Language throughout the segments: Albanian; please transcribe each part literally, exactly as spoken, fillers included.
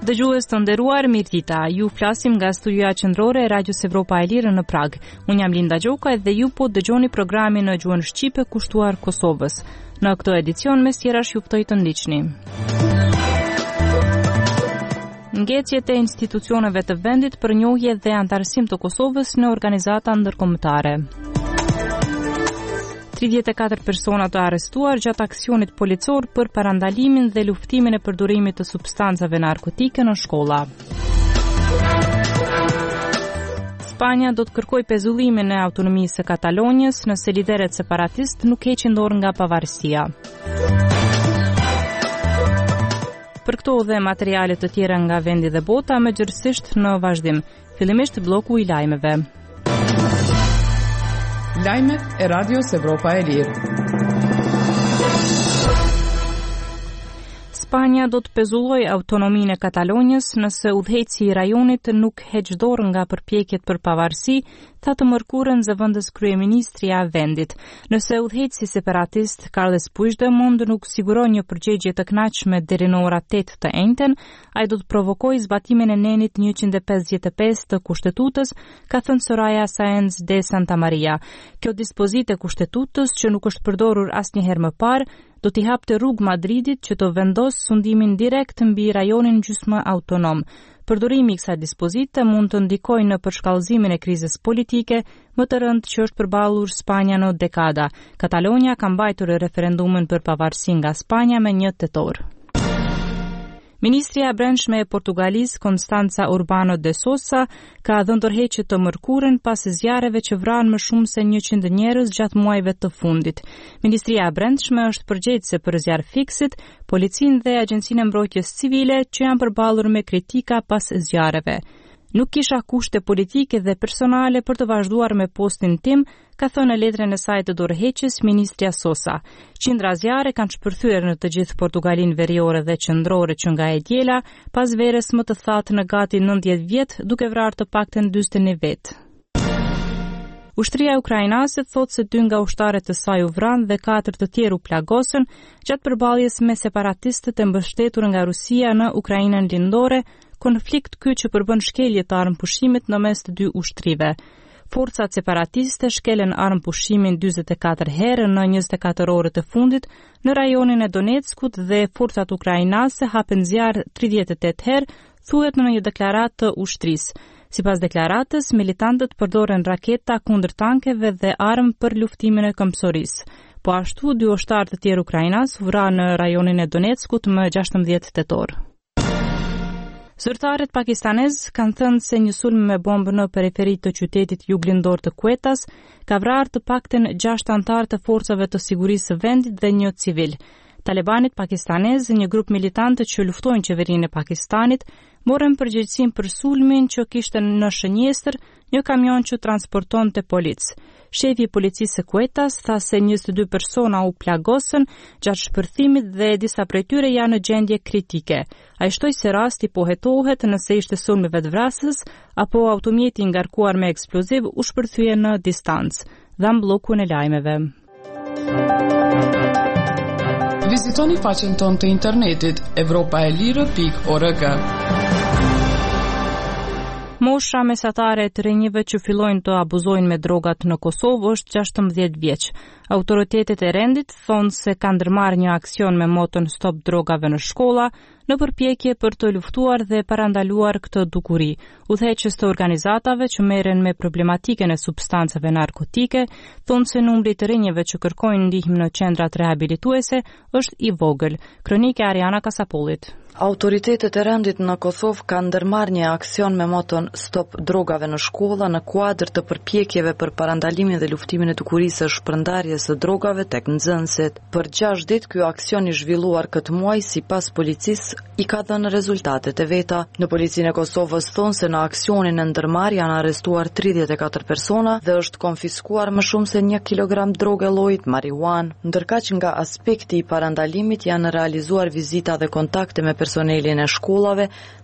Dëgjues të nderuar, mirëdita. Ju flasim nga studioja qendrore e Radios Evropa e Lirë në Prag. Unë jam Linda Gjoka dhe ju po dëgjoni programin në gjuhën shqipe kushtuar Kosovës. Në këtë edicion mes tjerash ju ftoj të ndiqni. Ngecjet e institucioneve të vendit për njohje dhe antarësim të Kosovës në organizata ndërkombëtare. tridhjetë e katër persona të arrestuar gjatë aksionit policor për parandalimin dhe luftimin e përdorimit të substancave narkotike në shkolla. Spanja do të kërkojë pezullimin e autonomisë së Katalonjës nëse liderët separatist nuk heqin dorë nga pavarësia. Për këto dhe materiale të tjera nga vendi dhe bota, më gjithësisht në vazhdim. Fillimisht bloku i lajmeve. Lajmet e Radios Evropa e Lirë. Spanja do të pezulloj autonominë e Katalonjës nëse udhëheqësi i rajonit nuk heq dorë nga përpjekjet për pavarësi, tha të mërkurën zëvendës kryeministria e vendit. Nëse udhëheqësi separatist Carles Puigdemont nuk siguron një përgjigje të kënaqshme deri në ora tetë të enjten, ai do të provokojë zbatimin e nenit njëqind e pesëdhjetë e pesë të kushtetutës, ka thënë Soraya Sáenz de Santamaria. Kjo dispozitë e kushtetutës që nuk është përdorur asnjëherë më parë do t'i hapte rrugë Madridit që të vendosë sundimin direkt mbi rajonin gjysmë autonom. Përdorimi i kësaj dispozite mund të ndikojë në përshkallëzimin e krizës politike më të rëndë që është përballur Spanja në dekada. Katalonja ka mbajtur referendumin për pavarësi nga Spanja me një tetor. Ministria e Brendshme e Portugalisë, Constanza Urbano de Sousa, ka dhënë tërheqje të mërkurën pas zjarreve që vranë më shumë se njëqind njerëz gjatë muajve të fundit. Ministria e Brendshme është përgjegjëse për zjarr fiksit, policinë dhe Agjencinë e Mbrojtjes Civile që janë përballur me kritika pas zjarreve. Nuk kisha kushte politike dhe personale për të vazhduar me postin tim, ka thënë në letrën e saj të dorëheqjes ministria Sosa. Qindra zjarre kanë shpërthyer në të gjithë Portugalinë veriore dhe qendrore që nga e diela, pas verës më të thatë në gati nëntëdhjetë vjet, duke vrarë të paktën dyzet e një vet. Ushtria ukrainase thotë se dy nga ushtarët e saj u vranë dhe katër të tjerë u plagosën gjatë përballjes me separatistët e mbështetur nga Rusia në Ukrainën lindore, konflikt ky që përbën shkelje të armëpushimit në mes të dy ushtrive. Forcat separatiste shkelen armëpushimin dyzet e katër herë në njëzet e katër orët e fundit në rajonin e Donetskut dhe forcat ukrainase hapen zjarr tridhjetë e tetë herë, thuhet në një deklaratë të ushtrisë. Sipas deklaratës, militantët përdoren raketa kundër tankeve dhe armë për luftimin e këmbësorisë. Po ashtu, dy ushtarë të tjerë ukrainas u vranë në rajonin e Donetskut më gjashtëmbëdhjetë tetor. Zyrtarët pakistanez kanë thënë se një sulm me bombë në periferi të qytetit juglindor të Quetas ka vrarë të paktën gjashtë anëtarë të forcave të sigurisë së vendit dhe një civil. Talibanit pakistanez, një grup militantë që luftojnë qeverinë e Pakistanit, morën përgjegjësinë për sulmin që kishte në shënjestër një kamion që transportonte policë. Shefi i policisë së Quetas tha se njëzet e dy persona u plagosën gjatë shpërthimit dhe disa prej tyre janë në gjendje kritike. Ai shtoi se rasti pohetohet nëse ishte sulm i vetvrasës apo automjeti i ngarkuar me eksploziv u shpërthye në distancë. Dham bllokun e lajmeve. Vizitoni faqen tonë të internetit evropaelire pikë org. Mosha mesatare e të rinjve që fillojnë të abuzojnë me drogat në Kosovë është gjashtëmbëdhjetë vjeç. Autoritetet e rendit thonë se kanë ndërmarrë një aksion me moton Stop drogave në shkolla, në përpjekje për të luftuar dhe parandaluar këtë dukuri. Udhëheqës të organizatave që merren me problematikën e substancave narkotike thonë se numri i të rinjve që kërkojnë ndihmë në qendrat rehabilituese është i vogël. Kronika e Ariana Kasapollit. Autoritetet e rendit në Kosovë kanë ndërmarrë një aksion me moton Stop drogave në shkolla në kuadër të përpjekjeve për parandalimin dhe luftimin e dukurisë së shpërndarjes së drogave tek nxënësit. Për gjashtë ditë ky aksion i zhvilluar këtë muaj sipas policisë i ka dhënë rezultatet e veta. Në policinë e Kosovës thonë se në aksionin e ndërmarrë janë arrestuar tridhjetë e katër persona dhe është konfiskuar më shumë se një kilogram drogë llojit marijuan. Ndërkaq nga aspekti i parandalimit janë realizuar vizita dhe kontakte me personelin e shkollave,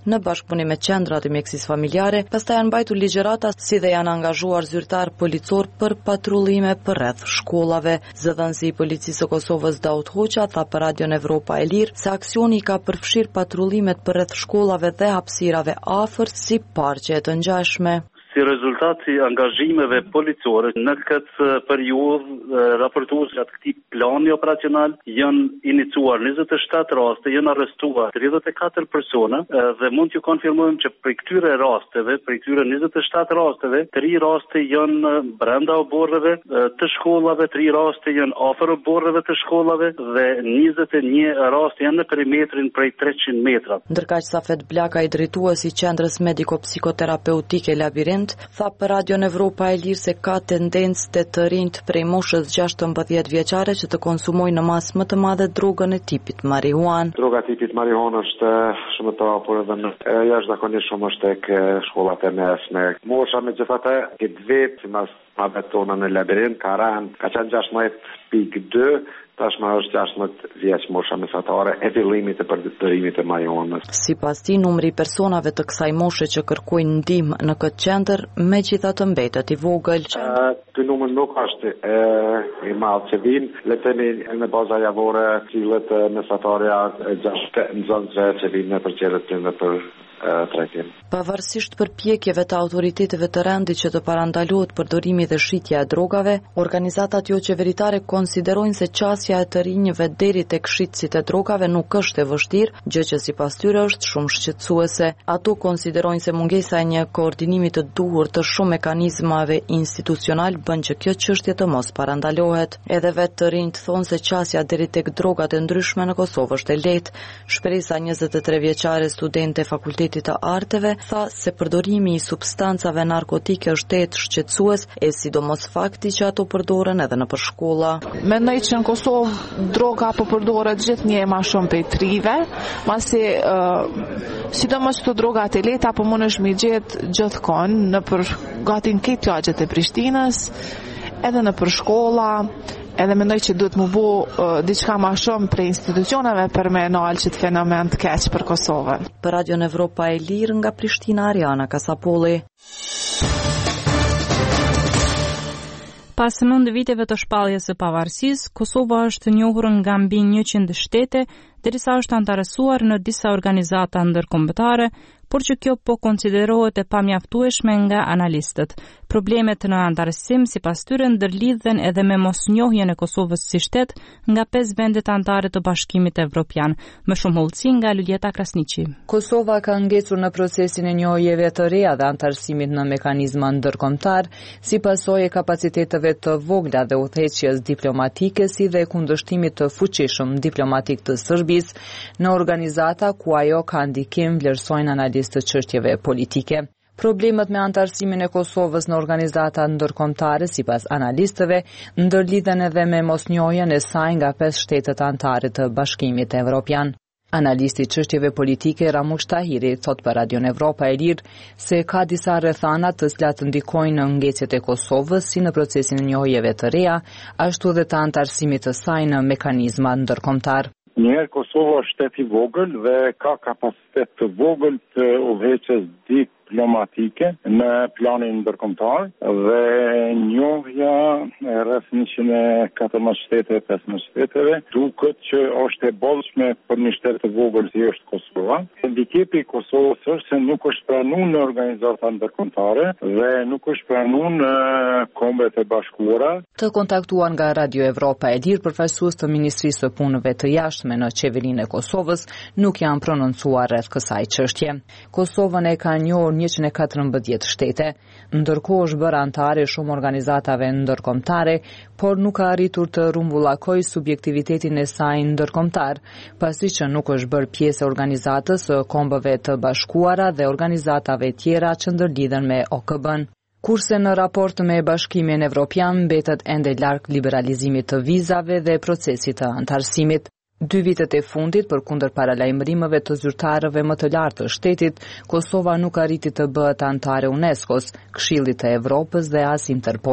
në bashkëpunim me qendrat e mjekësisë familjare, pastaj janë mbajtur ligjërata si dhe janë angazhuar zyrtar policor për patrullime përreth shkollave. Zëdhënësi i policisë së Kosovës Daud Hoxha tha për Radion Evropa e Lirë se aksioni ka përfshirë patrullimet përreth shkollave dhe hapësirave afër si parqe të ngjashme. Si rezultat i angazhimeve policore në këtë periudhë raportues gjatë këtij plani operacional janë iniciuar njëzet e shtatë raste, janë arrestuar tridhjetë e katër persona dhe mund t'ju konfirmojmë që për këtyre rasteve, për këtyre njëzet e shtatë rasteve, tri raste janë brenda oborreve të shkollave, tri raste janë afër oborreve të shkollave dhe njëzet e një raste janë në perimetrin prej treqind metra. Ndërkaq Safet Blaka, i drejtuesi i qendrës mediko-psikoterapeutike Labirint, tha për Radion Evropa e Lirë se ka tendencë të të rinjt prej moshës gjashtëmbëdhjetë vjeçare që të konsumojnë në masë më të madhe drogën e tipit marihuan. Droga e tipit marihuan është shumë të hapur edhe në jashtëzakonisht shumë është tek shkollat e mesme. Mosha megjithatë këtë vit sipas madhe tona në Labirint ka rënë ka qenë gjashtëmbëdhjetë pikë dy, tashmë është gjashtëmbëdhjetë vjeç mosha mesatare e fillimit të përditërimit të marihuanës. Sipas tij, numri i personave të kësaj moshe që kërkojnë ndihmë në këtë qendër megjithatë mbetet i vogël. Ky numër nuk është e, i madh që vinë, le të themi në baza javore cilët mesatarja gjashtë nxënësve që vinë në përqendrat tënde për trajtim. Pavarësisht përpjekjeve të autoriteteve të rendit që të parandalohet përdorimi dhe shitja e drogave, organizatat jo qeveritare konsiderojnë se qasja e të rinjve deri tek shitësit e drogave nuk është e vështirë, gjë që sipas tyre është shumë shqetësuese. Ato konsiderojnë se mungesa e një koordinimi të duhur të shumë mekanizmave institucional bën që kjo çështje të mos parandalohet. Edhe vetë të rinjt thonë se qasja deri tek drogat e ndryshme në Kosovë është e lehtë. Shpresa njëzet e tre vjeçare studente fakultetit të arteve tha se përdorimi i substancave narkotike është tetë shqetësues, e sidomos fakti që ato përdoren edhe në përshkolla. Mendoj që në Kosovë droga po përdoret gjithnjë më shumë prej trive, masi uh, sidomos këto drogat e lehta po mundesh mi gjet gjithkohon në për gati në këtë lagjet e Prishtinës, edhe në përshkolla. Edhe mendoj që duhet më bu uh, diçka më shumë për institucioneve për me nalë që të fenomen të keq për Kosovën. Për Radion Evropa e Lirë nga Prishtina, Ariana Kasapolli. Pas nëntë viteve të shpalljes së pavarësisë, Kosova është njohur nga mbi njëqind shtete, derisa është antarësuar në disa organizata ndërkombëtare, por që kjo po konsiderohet e pamjaftueshme nga analistët. Problemet në antarësim sipas tyre ndërlidhen edhe me mosnjohjen e Kosovës si shtet nga pesë vendet anëtare të Bashkimit Evropian. Më shumë hollësi nga Luljeta Krasniqi. Kosova ka ngecur në procesin e njohjeve të reja dhe antarësimit në mekanizma ndërkombëtar, si pasojë e kapaciteteve të vogla dhe udhëheqjes diplomatike, si dhe kundërshtimit të fuqishëm diplomatik të Serbisë në organizata ku ajo ka ndikim, vlerësojnë analistë të çështjeve politike. Problemet me antarësimin e Kosovës në organizata ndërkombëtare, sipas analistëve, ndërlidhen edhe me mosnjohjen e saj nga pesë shtetet anëtare të Bashkimit Evropian. Analisti i çështjeve politike Ramush Tahiri thot për Radion Evropa e Lirë se ka disa rrethana të cilat ndikojnë në ngecjet e Kosovës si në procesin e njohjeve të reja, ashtu dhe të antarësimit të saj në mekanizma ndërkombëtar. Njëherë Kosova është shtet i vogël dhe ka kapacitet të vogël të udhëheqjes diplomatike në planin ndërkombëtar dhe njohja rreth njëqind e katërmbëdhjetë shtete, pesëmbëdhjetë shteteve duket që është e bollshme për një shtet të vogël si është Kosova. Handikepi i Kosovës është se nuk është pranuar në organizata ndërkombëtare dhe nuk është pranuar në Kombet e Bashkuara. Të kontaktuar nga Radio Evropa e Lirë, përfaqësues të Ministrisë së Punëve të Jashtme në qeverinë e Kosovës nuk janë prononcuar rreth kësaj çështje. Kosovën e ka njohur njëqind e katërmbëdhjetë shtete, ndërkohë është bërë antare shumë organizatave ndërkombëtare, por nuk ka arritur të rumbullakojë subjektivitetin e saj ndërkombëtar, pasi që nuk është bërë pjesë e organizatës së Kombeve të Bashkuara dhe organizatave tjera që ndërlidhen me O K B-n. Kurse në raport me Bashkimin Evropian mbetet ende larg liberalizimit të vizave dhe procesit të antarësimit. Dy vitet e fundit, përkundër paralajmërimeve të zyrtarëve më të lartë të shtetit, Kosova nuk arriti të bëhet anëtare UNESCO-s, Këshillit të Evropës dhe as Interpolit.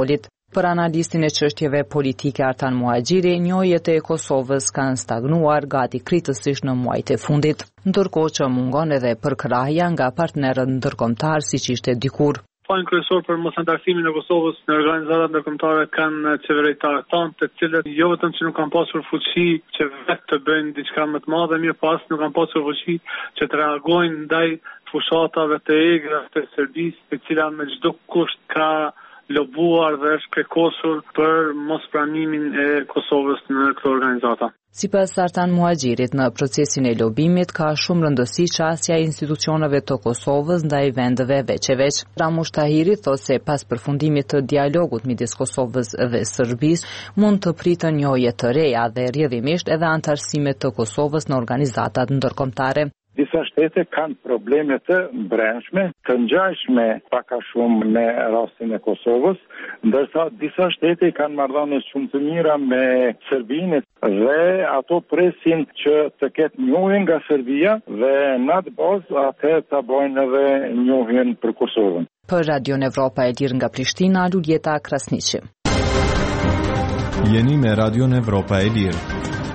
Për analistin e çështjeve politike Artan Muhaxhiri, njojjet e Kosovës kanë stagnuar gati kritësisht në muajt e fundit, ndërkohë që mungon edhe përkrahja nga partnerët ndërkombëtar siç ishte dikur. Fajin kryesor për mos antarësimin e Kosovës në organizata ndërkombëtare kanë qeveritarët tanë, të cilët jo vetëm që nuk kanë pasur fuqi që vetë të bëjnë diçka më të madhe, mirë pas nuk kanë pasur fuqi që të reagojnë ndaj fushatave të egra të Serbisë, të cilat me çdo kusht ka lobuar dhe është kërkosur për mos pranimin e Kosovës në këtë organizata. Sipas Artan Muhaxhirit, në procesin e lobimit ka shumë rëndësi çësia e institucioneve të Kosovës ndaj vendeve veç e veç. Ramush Tahiri thotë se pas përfundimit të dialogut midis Kosovës dhe Serbisë mund të pritën njojje të reja dhe rrjedhimisht edhe antarësime të Kosovës në organizatat ndërkombëtare. Disa shtete kanë probleme të brendshme, të ngjashme pak a shumë me rastin e Kosovës, ndërsa disa shtete kanë marrëdhënie shumë të mira me Serbinë dhe ato presin që të ketë njohje nga Serbia dhe në atë bazë atë ta bëjnë edhe njohjen për Kosovën. Për Radio Evropa e Lirë nga Prishtina, Luljeta Krasniqi. Jeni me Radio Evropa e Lirë.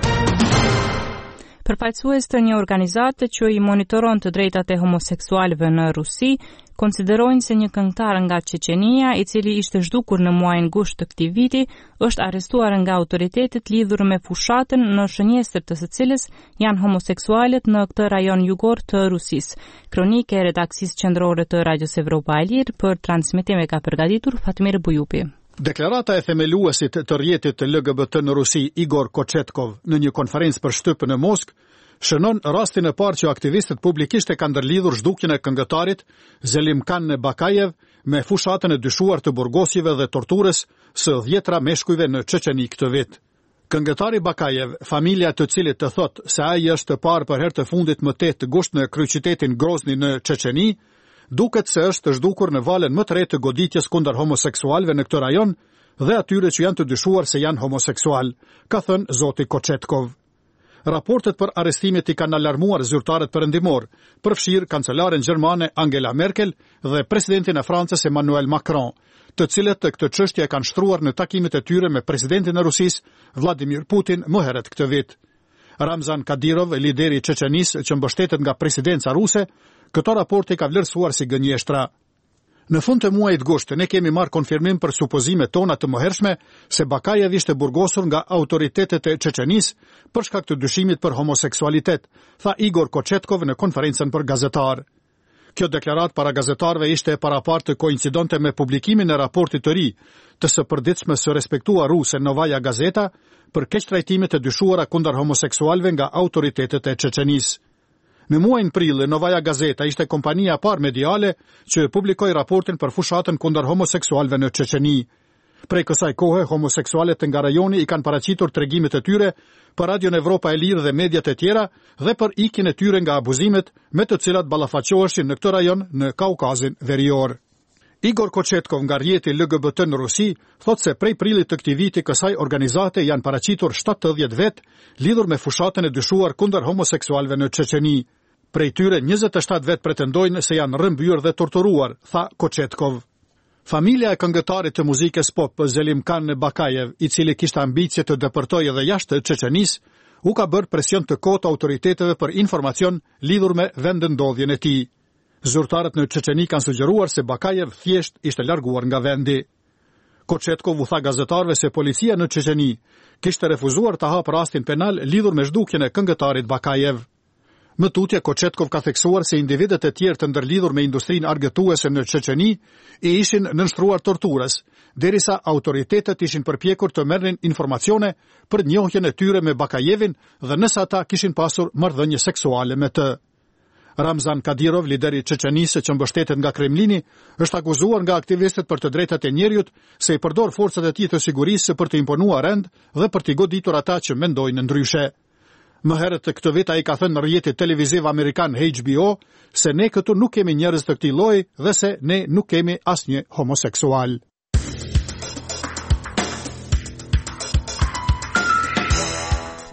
Përfaqësues të një organizate që i monitoron të drejtat e homoseksualëve në Rusi, konsiderojnë se një këngëtar nga Çeçenia, i cili ishte zhdukur në muajin gusht të këtij viti, është arrestuar nga autoritetet lidhur me fushatën në shënjestër të së cilës janë homoseksualët në këtë rajon jugor të Rusisë. Kronikë e redaksisë qendrore të Radios Evropa e Lirë për transmetim e ka përgatitur Fatmir Bujupi. Deklarata e themeluesit të rrjetit të L G B T në Rusi, Igor Kochetkov, në një konferencë për shtypën në Moskë, shënon rastin e parë që aktivistët publikisht e kanë ndërlidhur zhdukjen e këngëtarit Zelimkan Bakajev me fushatën e dyshuar të burgosjeve dhe torturës së dhjetra meshkujve në Çeçeni këtë vit. Këngëtari Bakajev, familja të cilit të thotë se ai është parë për herë të fundit më tetë gusht në kryeqytetin Grozny në Çeçeni, duket se është zhdukur në valën më të re të goditjes kundër homoseksualëve në këtë rajon dhe atyre që janë të dyshuar se janë homoseksual, ka thënë zoti Kochetkov. Raportet për arrestimet i kanë alarmuar zyrtarët perëndimor, përfshirë kancelaren gjermane Angela Merkel dhe presidentin e Francës Emmanuel Macron, të cilët të këtë çështje kanë shtruar në takimet e tyre me presidentin e Rusisë Vladimir Putin më herët këtë vit. Ramzan Kadyrov, lideri i Çeçenisë që mbështetet nga presidenca ruse, këto raporte ka vlerësuar si gënjeshtra. Në fund të muajit gusht, ne kemi marrë konfirmim për supozimet tona të mëhershme se Bakajev ishte burgosur nga autoritetet e Çeçenisë për shkak të dyshimit për homoseksualitet, tha Igor Kochetkov në konferencën për gazetar. Kjo deklarat para gazetarëve ishte parapartë të koincidonte me publikimin e raportit të ri të së përditshme së respektuar ruse Novaja Gazeta për keqtrajtimet e dyshuara kundër homoseksualëve nga autoritetet e Çeçenisë. Në muajin prill, Novaja Gazeta ishte kompania e parë mediale që publikoi raportin për fushatën kundër homoseksualëve në Çeçeni. Prej kësaj kohe, homoseksualët nga rajoni i kanë paraqitur tregimet e tyre për Radio Evropa e Lirë dhe mediat e tjera dhe për ikjen e tyre nga abuzimet me të cilat ballafaqoheshin në këtë rajon në Kaukazin Verior. Igor Kochetkov nga rrjeti L G B T në Rusi thotë se prej prillit të këtij viti kësaj organizate janë paraqitur shtatëdhjetë vet lidhur me fushatën e dyshuar kundër homoseksualëve në Çeçeni. Prej tyre njëzet e shtatë vet pretendojnë se janë rrëmbyer dhe torturuar, tha Kochetkov. Familja e këngëtarit të muzikës pop Zelimkan Bakajev, i cili kishte ambicje të depërtojë edhe jashtë Çeçenisë, u ka bërë presion të kotë autoriteteve për informacion lidhur me vendendodhjen e tij. Zyrtarët në Çeçeni kanë sugjeruar se Bakajev thjesht ishte larguar nga vendi. Kochetkov u tha gazetarëve se policia në Çeçeni kishte refuzuar të hapë rastin penal lidhur me zhdukjen e këngëtarit Bakajev. Më tutje, Kochetkov ka theksuar se individet e tjerë të ndërlidhur me industrinë argëtuese në Çeçeni i ishin nënshtruar torturës, derisa autoritetet ishin përpjekur të merrnin informacione për njohjen e tyre me Bakajevin dhe nëse ata kishin pasur marrëdhënie seksuale me të. Ramzan Kadyrov, lideri i Çeçenisë që mbështetet nga Kremlini, është akuzuar nga aktivistët për të drejtat e njerëzit se i përdor forcat e tij të sigurisë për të imponuar rend dhe për të goditur ata që mendojnë ndryshe. Më herët të këtë vit ai ka thënë në rrjetin televiziv amerikan H B O se ne këtu nuk kemi njerëz të këtij lloji dhe se ne nuk kemi asnjë homoseksual.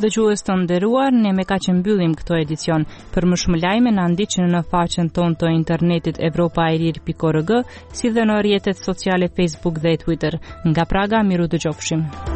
Dëgjues të nderuar, ne me kaq mbyllim këtë edicion. Për më shumë lajme na ndiqni në faqen tonë të internetit europa e lir pikë org, si dhe në rrjetet sociale Facebook dhe Twitter. Nga Praga, miru dëgjofshim.